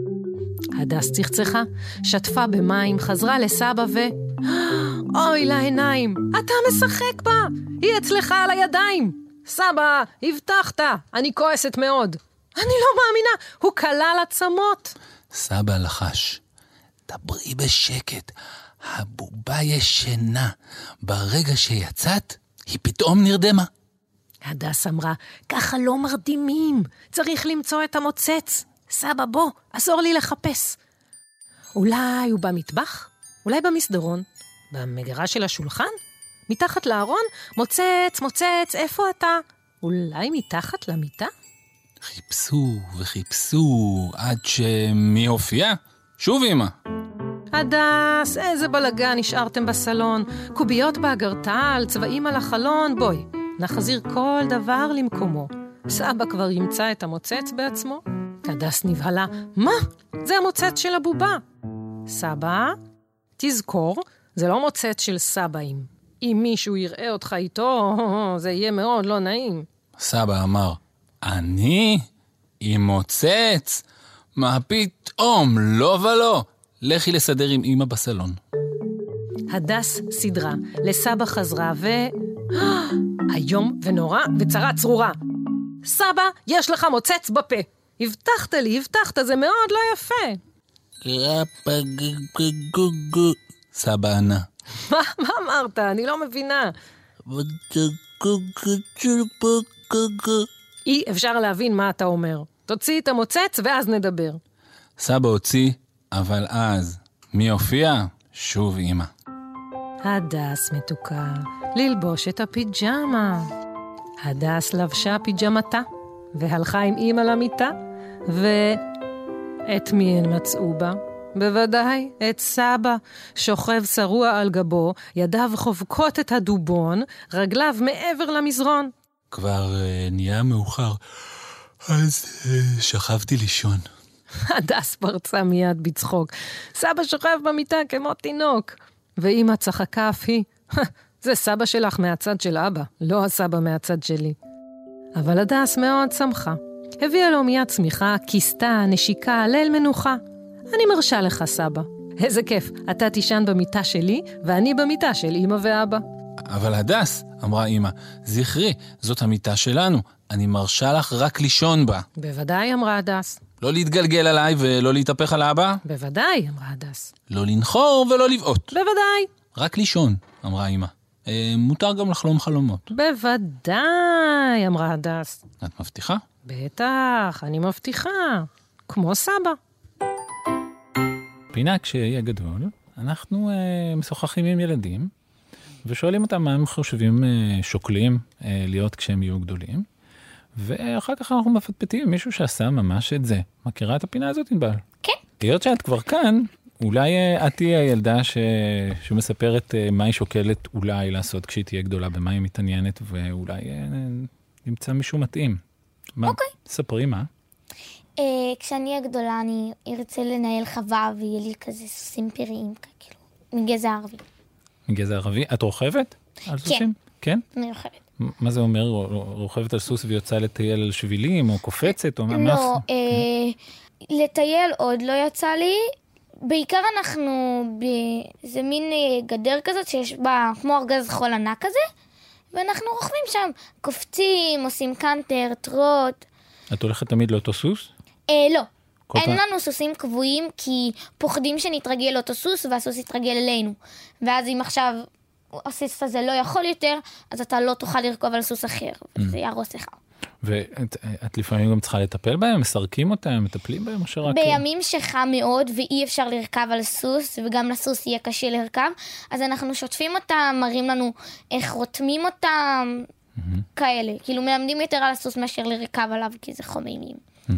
הדס צחצחה, שטפה במים, חזרה לסבא ו... אוי לעיניים, אתה משחק בה, היא אצלך על הידיים. סבא, הבטחת, אני כועסת מאוד. אני לא מאמינה, הוא קלה לעצמות. סבא לחש, דברי בשקט, הבובה ישנה. ברגע שיצאת, היא פתאום נרדמה. הדס אמרה, ככה לא מרדימים, צריך למצוא את המוצץ. סבא, בוא, אסור לי לחפש. אולי הוא במטבח? אולי במסדרון? במגרה של השולחן? מתחת לארון? מוצץ, מוצץ, איפה אתה? אולי מתחת למיטה? חיפשו וחיפשו עד שמי הופיע? שוב אמא. הדס, איזה בלגן נשארתם בסלון. קוביות באגרטל, צבעים על החלון, בואי. נחזיר כל דבר למקומו. סבא כבר ימצא את המוצץ בעצמו. הדס נבהלה, מה? זה המוצץ של הבובה. סבא, תזכור, זה לא מוצץ של סבאים. אם מישהו יראה אותך איתו, זה יהיה מאוד לא נעים. סבא אמר, אני? עם מוצץ? מה פתאום? לא ולא. לכי לסדר עם אמא בסלון. הדס סדרה, לסבא חזרה ו... היום ונורא וצרה צרורה. סבא, יש לך מוצץ בפה. הבטחת לי, הבטחת, זה מאוד לא יפה. סבא ענה. מה, מה אמרת? אני לא מבינה. אי אפשר להבין מה אתה אומר. תוציא את המוצץ ואז נדבר. סבא הוציא, אבל אז, מי הופיע? שוב אמא. הדס מתוקה, ללבוש את הפיג'מה. הדס לבשה פיג'מתה, והלכה עם אמא למיטה, ואת מי הן מצאו בה? בוודאי, את סבא, שוכב שרוע על גבו, ידיו חובקות את הדובון, רגליו מעבר למזרון. כבר uh, נהיה מאוחר, אז uh, שכבתי לישון. הדס פרצה מיד בצחוק. סבא שוכב במיטה כמו תינוק. ואמא צחקה אף היא. זה סבא שלך מהצד של אבא, לא הסבא מהצד שלי. אבל הדס מאוד שמחה. הביאה לו מיד צמיחה, כיסתה, נשיקה, ליל מנוחה. אני מרשה לך, סבא. איזה כיף, אתה תישן במיטה שלי, ואני במיטה של אמא ואבא. אבל הדס, אמרה אמא, זכרי, זאת המיטה שלנו. אני מרשה לך רק לישון בה. בוודאי, אמרה הדס. לא להתגלגל עליי ולא להתהפך על אבא? בוודאי, אמרה הדס. לא לנחור ולא לבעוט? בוודאי. רק לישון, אמרה אמא. אה, מותר גם לחלום חלומות. בוודאי, אמרה הדס. את מבטיחה? בטח, אני מבטיחה. כמו סבא. פינה, כשיהיה גדול, אנחנו אה, משוחחים עם ילדים, ושואלים אותם מה הם חושבים אה, שוקלים אה, להיות כשהם יהיו גדולים, ואחר כך אנחנו מפטפטים מישהו שעשה ממש את זה. מכירה את הפינה הזאת, ענבל? כן. היות שאת כבר כאן, אולי אה, את תהיה הילדה ש... שמספרת אה, מה היא שוקלת אולי לעשות כשהיא תהיה גדולה, במה היא מתעניינת, ואולי אה, נמצא מישהו מתאים. מה? אוקיי. ספרי מה. Uh, כשאני אהיה גדולה, אני ארצה לנהל חווה, ויהיה לי כזה סוסים פראיים, כאילו, מגזע ערבי. מגזע ערבי? את רוכבת? על סוסים? כן. כן? אני רוכבת. מה זה אומר? רוכבת על סוס ויוצאה לטייל על שבילים, או קופצת, או מה? לא, uh, לטייל עוד לא יצא לי. בעיקר אנחנו באיזה מין גדר כזאת, שיש בה כמו ארגז חול ענק כזה, ואנחנו רוכבים שם, קופצים, עושים קנטר, טרוט. את הולכת תמיד לאותו סוס? אה, לא. אין פעם... לנו סוסים קבועים, כי פוחדים שנתרגל לאותו סוס, והסוס יתרגל אלינו. ואז אם עכשיו הסוס הזה לא יכול יותר, אז אתה לא תוכל לרכוב על סוס אחר, וזה ירוס לך. ואת את לפעמים גם צריכה לטפל בהם? מסרקים אותם? מטפלים בהם? או שרק... בימים שחם מאוד, ואי אפשר לרכב על סוס, וגם לסוס יהיה קשה לרכב, אז אנחנו שוטפים אותם, מראים לנו איך רותמים אותם, כאלה. כאילו מלמדים יותר על הסוס מאשר לרכב עליו, כי זה חומיימים.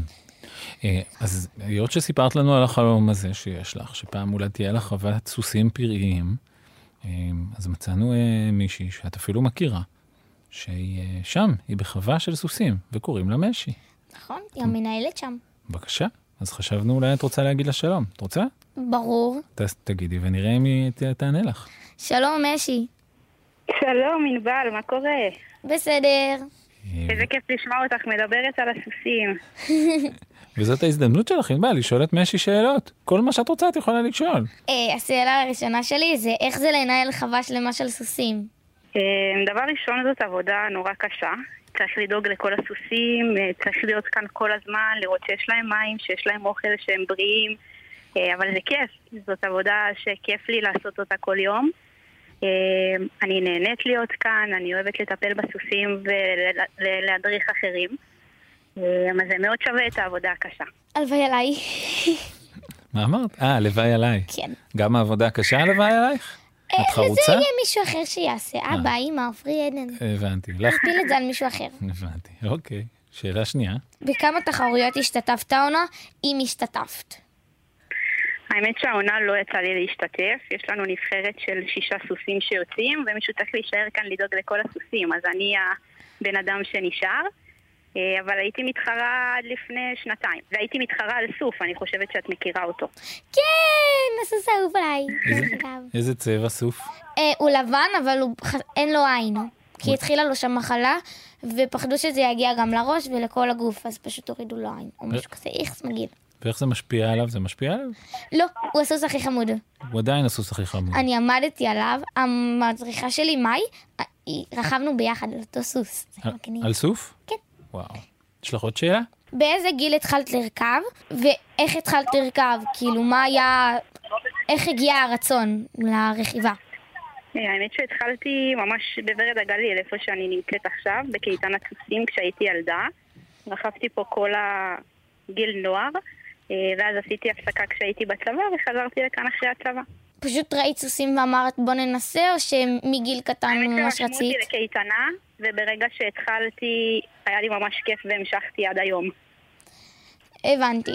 אז היות שסיפרת לנו על החלום הזה שיש לך, שפעם אולי תהיה לך חוות סוסים פראיים, אז מצאנו מישהי שאת אפילו מכירה, שהיא שם, היא בחווה של סוסים, וקוראים לה משי. נכון, היא המנהלת שם. בבקשה, אז חשבנו אולי את רוצה להגיד לה שלום. את רוצה? ברור. תגידי ונראה אם היא תענה לך. שלום משי. שלום ענבל, מה קורה? בסדר. איזה כיף לשמוע אותך מדברת על הסוסים. וזאת ההזדמנות שלך, ענבל, לשאול את משי שאלות. כל מה שאת רוצה את יכולה לשאול. השאלה הראשונה שלי זה איך זה לנהל חווה שלמה של סוסים. דבר ראשון, זאת עבודה נורא קשה. צריך לדאוג לכל הסוסים, צריך להיות כאן כל הזמן, לראות שיש להם מים, שיש להם אוכל, שהם בריאים. אבל זה כיף, זאת עבודה שכיף לי לעשות אותה כל יום. אני נהנית להיות כאן, אני אוהבת לטפל בסוסים ולהדריך אחרים. אבל זה מאוד שווה את העבודה הקשה. הלוואי עליי. מה אמרת? אה, הלוואי עליי. כן. גם העבודה הקשה הלוואי עלייך? את חרוצה? לזה יהיה מישהו אחר שיעשה. אבא, אמא, עפרי עדן. הבנתי. נפיל את זה על מישהו אחר. הבנתי, אוקיי. שאלה שנייה. בכמה תחרויות השתתפת עונה, אם השתתפת? האמת שהעונה לא יצא לי להשתתף. יש לנו נבחרת של שישה סוסים שיוצאים, ומישהו צריך להישאר כאן לדאוג לכל הסוסים. אז אני הבן אדם שנשאר. אבל הייתי מתחרה עד לפני שנתיים. והייתי מתחרה על סוף, אני חושבת שאת מכירה אותו. כן, הסוס אהוב עליי. איזה צבע סוף? הוא לבן, אבל אין לו עין. כי התחילה לו שם מחלה, ופחדו שזה יגיע גם לראש ולכל הגוף, אז פשוט הורידו לו עין. או משהו כזה, איכס מגעיל. ואיך זה משפיע עליו? זה משפיע עליו? לא, הוא הסוס הכי חמוד. הוא עדיין הסוס הכי חמוד. אני עמדתי עליו, המדריכה שלי, מאי, רכבנו ביחד על אותו סוס. על סוף? כן. וואו. יש לך עוד שאלה? באיזה גיל התחלת לרכב, ואיך התחלת לרכב? כאילו, מה היה... איך הגיע הרצון לרכיבה? האמת שהתחלתי ממש בוורד הגליל, איפה שאני נמצאת עכשיו, בקייטנת סוסים כשהייתי ילדה. רכבתי פה כל הגיל נוער, ואז עשיתי הפסקה כשהייתי בצבא, וחזרתי לכאן אחרי הצבא. פשוט ראית סוסים ואמרת בוא ננסה, או שמגיל קטן ממש רצית? רשמו אותי לקייטנה, וברגע שהתחלתי היה לי ממש כיף והמשכתי עד היום. הבנתי.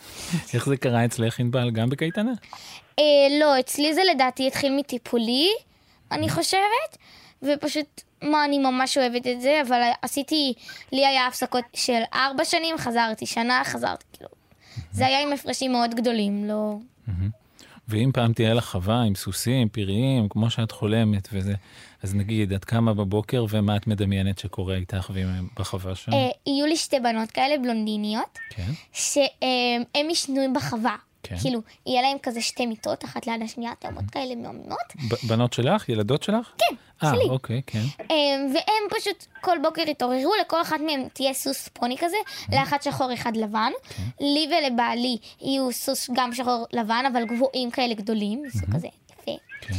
איך זה קרה אצלך ענבל? גם בקייטנה? אה, לא, אצלי זה לדעתי התחיל מטיפולי, אני חושבת, ופשוט, מה, אני ממש אוהבת את זה, אבל עשיתי, לי היה הפסקות של ארבע שנים, חזרתי שנה, חזרתי, כאילו. זה היה עם הפרשים מאוד גדולים, לא... ואם פעם תהיה לך חווה עם סוסים, פיריים, כמו שאת חולמת וזה, אז נגיד, את קמה בבוקר ומה את מדמיינת שקורה איתך בחווה שם? יהיו לי שתי בנות כאלה, בלונדיניות, שהם ישנו בחווה. כאילו, יהיה להם כזה שתי מיטות, אחת ליד השנייה, תאומות כאלה מאמינות. בנות שלך? ילדות שלך? כן, שלי. אה, אוקיי, כן. והם פשוט כל בוקר התעוררו, לכל אחד מהם תהיה סוס פוני כזה, לאחד שחור אחד לבן. לי ולבעלי יהיו סוס גם שחור לבן, אבל גבוהים כאלה גדולים, סוג כזה יפה.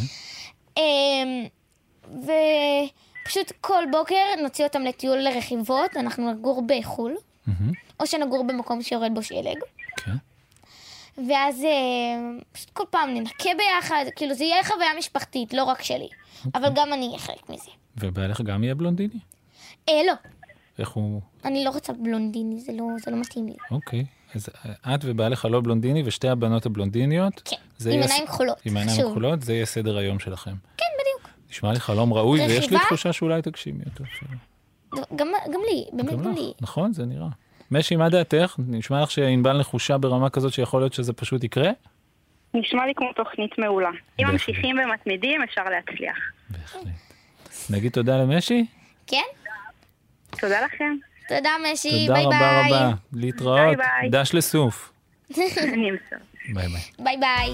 ופשוט כל בוקר נוציא אותם לטיול לרכיבות, אנחנו נגור בחול, או שנגור במקום שיורד בו שלג. כן. ואז פשוט כל פעם ננקה ביחד, כאילו זה יהיה חוויה משפחתית, לא רק שלי, אבל גם אני אהיה חלק מזה. ובעלך גם יהיה בלונדיני? אה, לא. איך הוא... אני לא רוצה בלונדיני, זה לא, זה לא מתאים לי. אוקיי, אז את ובעלך לא בלונדיני, ושתי הבנות הבלונדיניות? כן, עם עיניים כחולות. עם עיניים כחולות, זה יהיה סדר היום שלכם. כן, בדיוק. נשמע לי חלום ראוי, ויש לי תחושה שאולי תגשימי אותו. גם לי, באמת גם לי. נכון, זה נראה. משי, מה דעתך? נשמע לך שענבל נחושה ברמה כזאת שיכול להיות שזה פשוט יקרה? נשמע לי כמו תוכנית מעולה. אם ממשיכים ומתמידים, אפשר להצליח. בהחלט. נגיד תודה למשי? כן. תודה לכם. תודה משי, ביי ביי. תודה רבה רבה. להתראות. ביי ביי. דש לסוף. אני אמסור. ביי ביי. ביי ביי.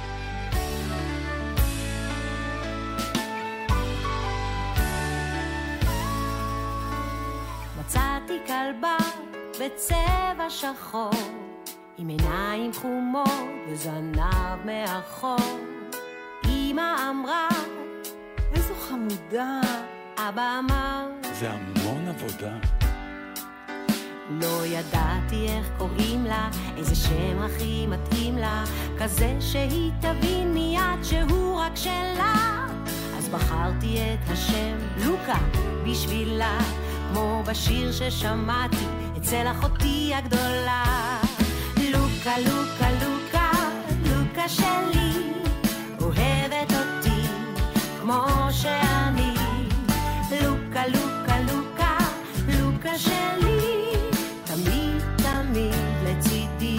מצאתי כלבה בצבע שחור, עם עיניים חומות וזנב מאחור. אמא אמרה, איזו חמודה. אבא אמר, זה המון עבודה. לא ידעתי איך קוראים לה, איזה שם הכי מתאים לה, כזה שהיא תבין מיד שהוא רק שלה. אז בחרתי את השם לוקה בשבילה, כמו בשיר ששמעתי אצל אחותי הגדולה. לוקה, לוקה, לוקה, לוקה שלי, אוהבת אותי כמו שאני. לוקה, לוקה, לוקה, לוקה שלי, תמיד תמיד לצידי.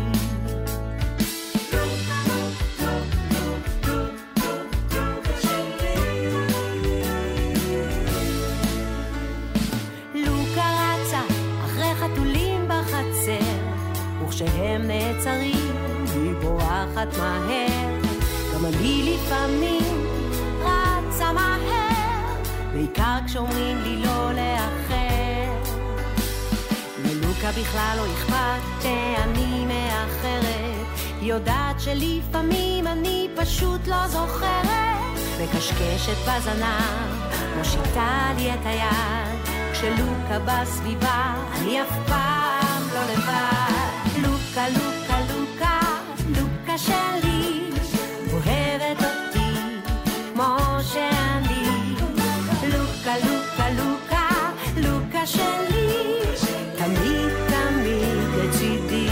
וכשהם נעצרים, היא בורחת מהר. גם אני לפעמים רצה מהר, בעיקר כשאומרים לי לא לאחר. ללוקה בכלל לא אכפת, אני מאחרת, היא יודעת שלפעמים אני פשוט לא זוכרת. מקשקשת בזנב, מושיטה לי את היד, כשלוקה בסביבה, אני אף פעם לא לבד. לוקה, לוקה, לוקה, לוקה שלי, אוהבת אותי כמו שאני. לוקה, לוקה, לוקה, לוקה שלי, תמיד תמיד לצידי.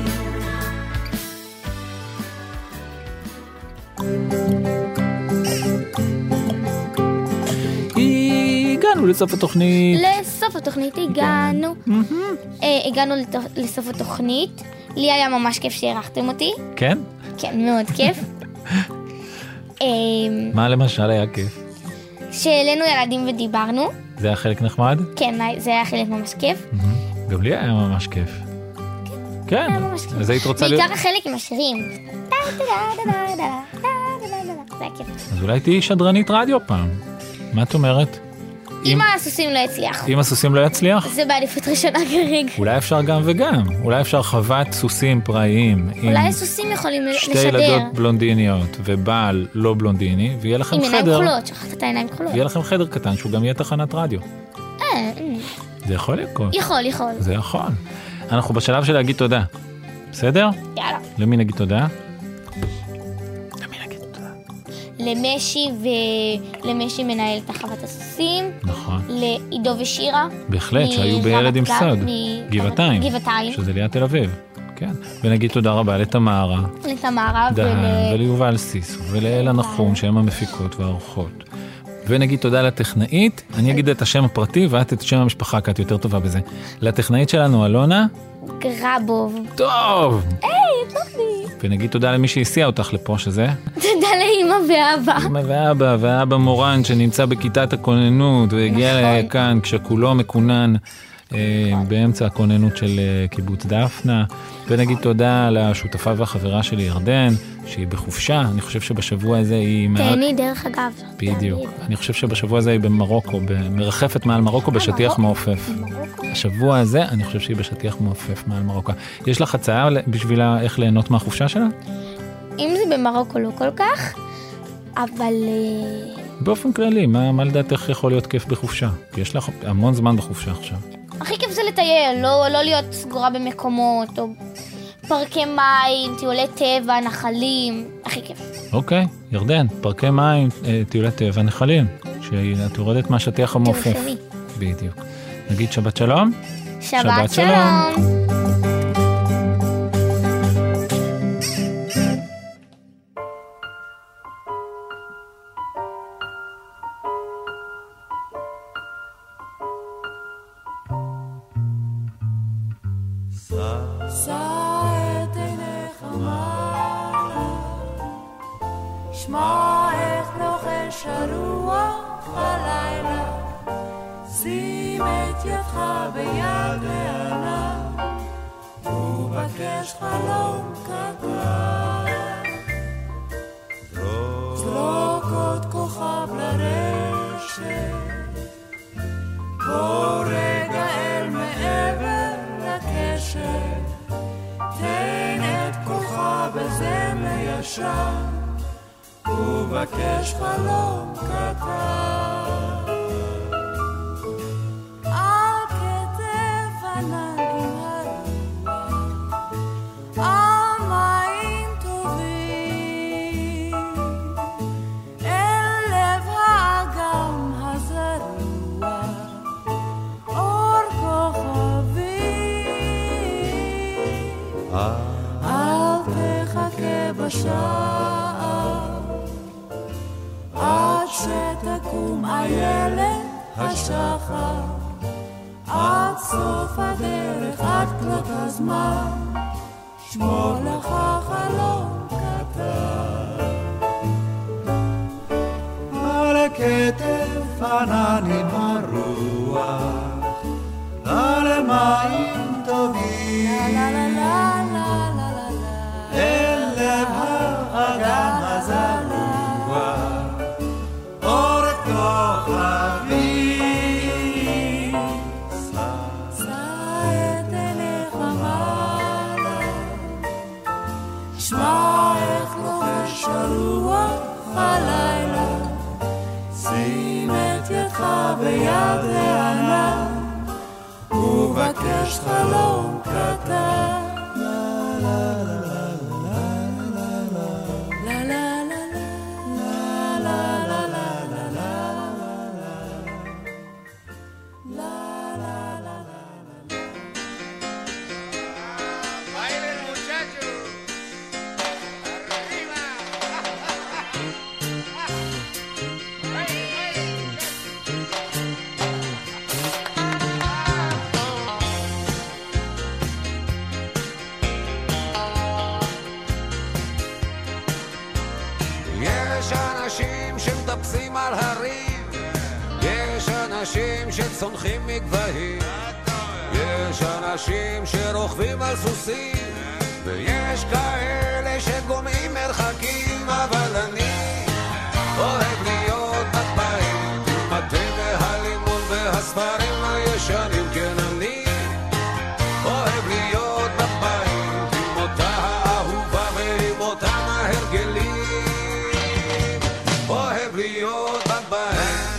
הגענו לסוף התוכנית. לסוף התוכנית הגענו. הגענו לסוף התוכנית. לי היה ממש כיף שהערכתם אותי. כן? כן, מאוד כיף. מה למשל היה כיף? שהעלינו ילדים ודיברנו. זה היה חלק נחמד? כן, זה היה חלק ממש כיף. גם לי היה ממש כיף. כן, אז היית רוצה להיות... בעיקר החלק עם השירים. זה היה כיף. אז אולי תהיי שדרנית רדיו פעם. מה את אומרת? אם הסוסים לא יצליח. אם הסוסים לא יצליח? זה בעדיפות ראשונה כרגע. אולי אפשר גם וגם. אולי אפשר חוות סוסים פראיים. אולי הסוסים יכולים לשדר. שתי ילדות בלונדיניות ובעל לא בלונדיני, ויהיה לכם חדר. עם עיניים כחולות, שכחת את העיניים כחולות. ויהיה לכם חדר קטן שהוא גם יהיה תחנת רדיו. אה, זה יכול לקרות. יכול, יכול. זה יכול. אנחנו בשלב של להגיד תודה. בסדר? יאללה. למי נגיד תודה? למשי ולמשי מנהל את חוות הסוסים. נכון. לעידו ושירה. בהחלט, שהיו בילד עם סוד. גבעתיים. גבעתיים. שזה ליד תל אביב. כן, ונגיד תודה רבה לתמרה. לתמרה ול... וליובל סיסו, ולאלה נחום, שהם המפיקות והאורחות. ונגיד תודה לטכנאית, אני אגיד את השם הפרטי, ואת את שם המשפחה, כי את יותר טובה בזה. לטכנאית שלנו, אלונה. גרבוב. טוב. היי, תוכלי. ונגיד תודה למי שהסיע אותך לפה, שזה. תודה לאמא ואבא. אמא ואבא, ואבא מורן, שנמצא בכיתת הכוננות, והגיע לכאן כשכולו מקונן. באמצע הכוננות של קיבוץ דפנה, ונגיד תודה לשותפה והחברה שלי ירדן, שהיא בחופשה, אני חושב שבשבוע הזה היא... תהני דרך אגב. בדיוק, אני חושב שבשבוע הזה היא במרוקו, מרחפת מעל מרוקו בשטיח מעופף. השבוע הזה אני חושב שהיא בשטיח מעופף מעל מרוקו. יש לך הצעה בשבילה איך ליהנות מהחופשה שלה? אם זה במרוקו לא כל כך, אבל... באופן כללי, מה, מה לדעת איך יכול להיות כיף בחופשה? יש לך המון זמן בחופשה עכשיו. הכי כיף זה לטייל, לא, לא להיות סגורה במקומות, או פארקי מים, טיולי טבע, נחלים, הכי כיף. אוקיי, ירדן, פארקי מים, טיולי טבע, נחלים, שאת יורדת מהשטיח המעופף. בדיוק. נגיד שבת שלום. שבת, שבת שלום. שלום. ובקש חלום קטן על כתף ענן הרוח על מים טובים אל לב האגם הזרוע אור כוכבים אל תחכה בשעה עד שתקום איילת השחר עד סוף הדרך עד כלות הזמן שמור לך חלום קטן על הכתף עננים הרוח על מים טובים אל לב האגם הזרוע אור כוכבים שא את עיניך מעלה שמע איך לוחש הרוח הלילה שים את ידך ביד הענן ובקש חלום קטן על הרים יש אנשים שצונחים מגבהים יש אנשים שרוכבים על סוסים ויש כאלה שגומעים מרחקים אבל אני אוהב להיות בבית עם התה והלימון והספרים הישנים כן אני אוהב להיות בבית עם אותה האהובה ועם אותם ההרגלים אוהב להיות בבית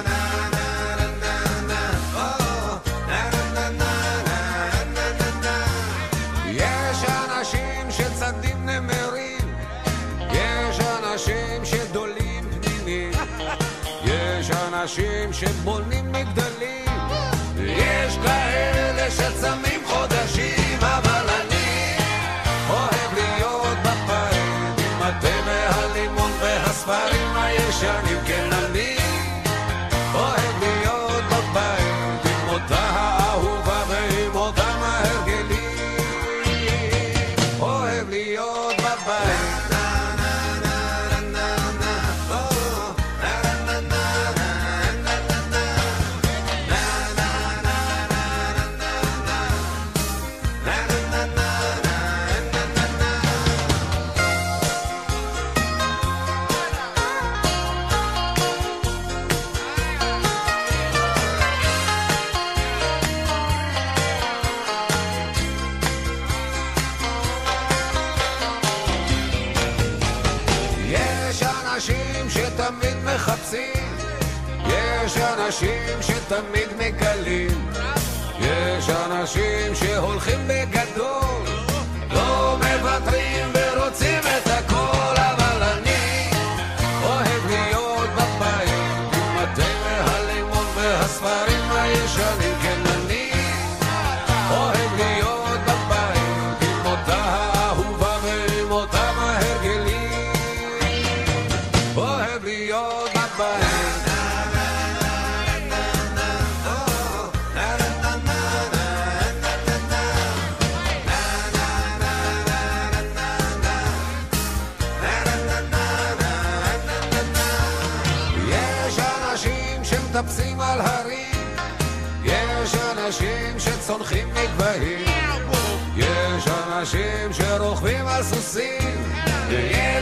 יש אנשים שצדים נמרים יש אנשים שדולים פנינים יש אנשים שבונים מגדלים יש כאלה שצמים חודשים אבל אני הספרים הישנים, כן אני אוהב להיות בבית עם אותה האהובה ועם אותם ההרגלים, אוהב להיות בבית. שתמיד מחפשים, יש אנשים שתמיד מגלים, יש אנשים שהולכים בגדול, לא מוותרים ורוצים את הכל, אבל אני אוהב להיות בבית עם התה והלימון והספרים הישנים, כן אני אוהב להיות בבית עם אותה האהובה ועם אותם ההרגלים, אוהב להיות בבית. יש אנשים שמטפסים על הרים, יש אנשים שצונחים מגבהים, יש אנשים שרוכבים על סוסים, ויש